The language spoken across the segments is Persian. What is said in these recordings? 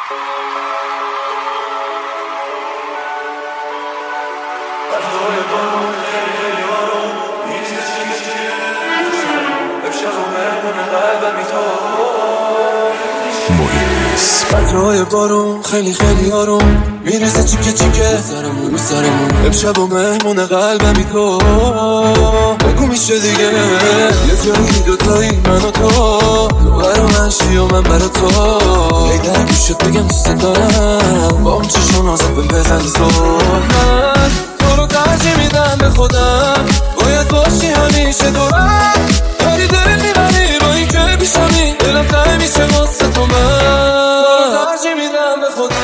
قطرهای بارون خیلی خیلی آروم میریزه چیکه چیکه سرمون رو سرمون امشب و مهمون قلبمی تو بگو میشه دیگه یه جایی دوتایی من و تو برا من شی و من برا تو ای در گوشت بگم دوست دارم با اون چشم ازت بزنی زور من تو رو ترجیح میدم به خودم باید باشی همیشه دورم داری دل میبری با این که پیشمی دلم تنگ میشه واسه تو من ترجیح میدم به خودم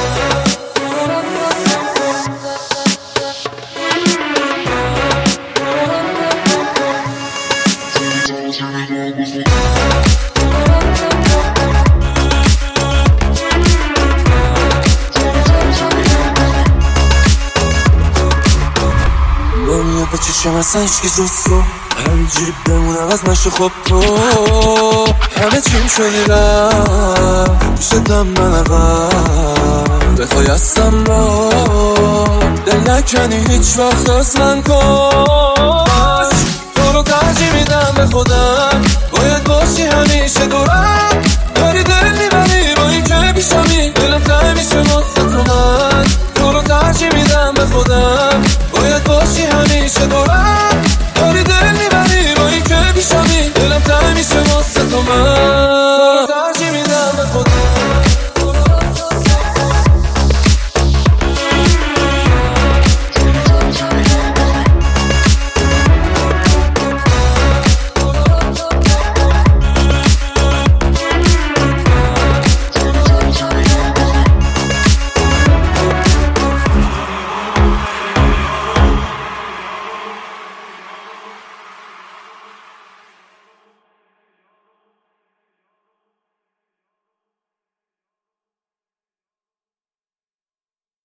نمیاد به چشم اصلا هیچکی جز تو همینجوری بمونم از نشه خب تو همه چیم شدی رفت شدم من اول بخوای هستم با دل نکنی هیچ وقت از من کاش تو رو ترجیح میدم به خودم باید باشی همیشه دورم